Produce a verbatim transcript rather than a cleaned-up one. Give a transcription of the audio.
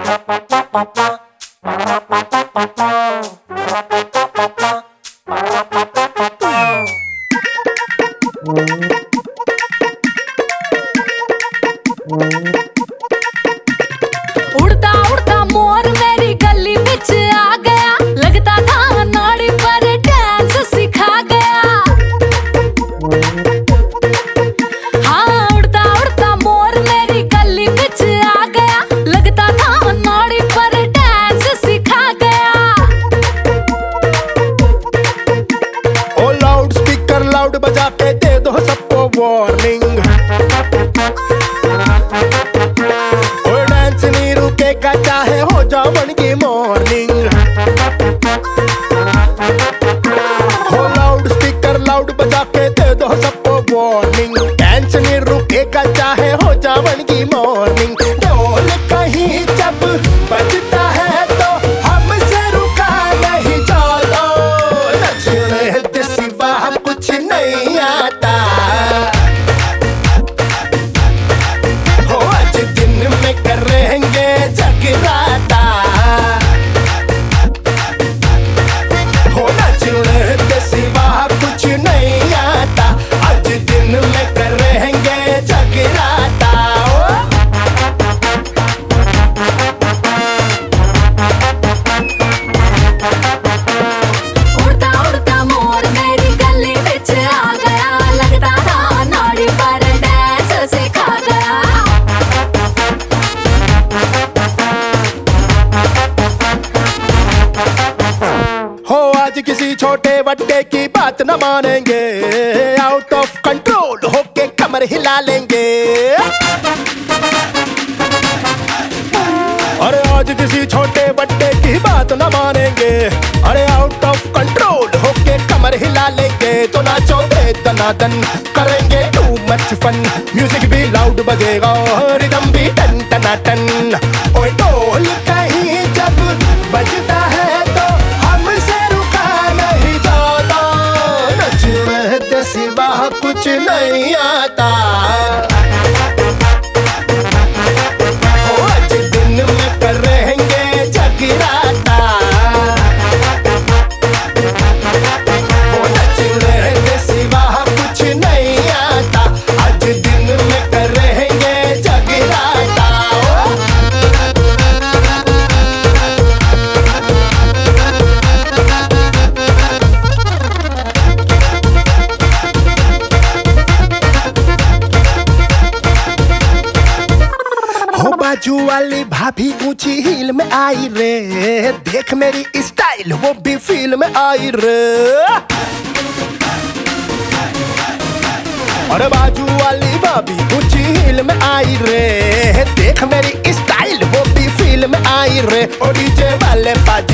उड़ता उड़ता मोर मेरी गली बिच आ गया, लगता था नाड़ी पर डांस सिखा गया। हाँ उड़ता उड़ता मोर मेरी गली बिच आ गया, लगता था नाड़ी पर डांस सिखा गया। ओ लाउड स्पीकर लाउड बजा के दे दो सबको वार्निंग, का चाहे हो जाओ बन की मॉर्निंग। हो लाउड स्पीकर लाउड बजा के दे दो सबको वार्निंग, डांस नहीं रुकेगा चाहे हो जाओ बन की मॉर्निंग। ढोल कहीं जब बजता है तो हमसे रुका नहीं जाता, नचने के सिवा कुछ नहीं आता। हो आज दिन में करेंगे जगराता, हो नचने के सिवा कुछ नहीं आता, आज दिन में करेंगे जगराता। उड़ता उड़ता मोर मेरी गली बिच आ गया, लगता था नाड़ी पर डांस सिखा गया। हो आज किसी छोटे बड्डे की बात न मानेंगे, आउट ऑफ कंट्रोल होके कमर हिला लेंगे। अरे आज किसी छोटे बड्डे की बात न मानेंगे, अरे आउट ऑफ कंट्रोल होके कमर हिला लेंगे। तो नाचो दे दनादन करेंगे टू मच फन, म्यूजिक भी लाउड बजेगा रिदम भी टन टना टन। ओए ढोल कहीं जब बजता है तो हमसे रुका नहीं जाता, नचने के सिवा कुछ नहीं आता। हो आज दिन में करेंगे जगराता, हो नचने के सिवा कुछ नहीं आता, आज दिन में करेंगे जगराता। हो बाजू वाली भाभी ऊंची हील में आई रे, देख मेरी स्टाइल वो भी फील में आई रे। अरे बाजू वाली भाभी ऊंची हील में आई रे, देख मेरी स्टाइल वो भी फील में आई रे। ओ डीजे वाले बाजा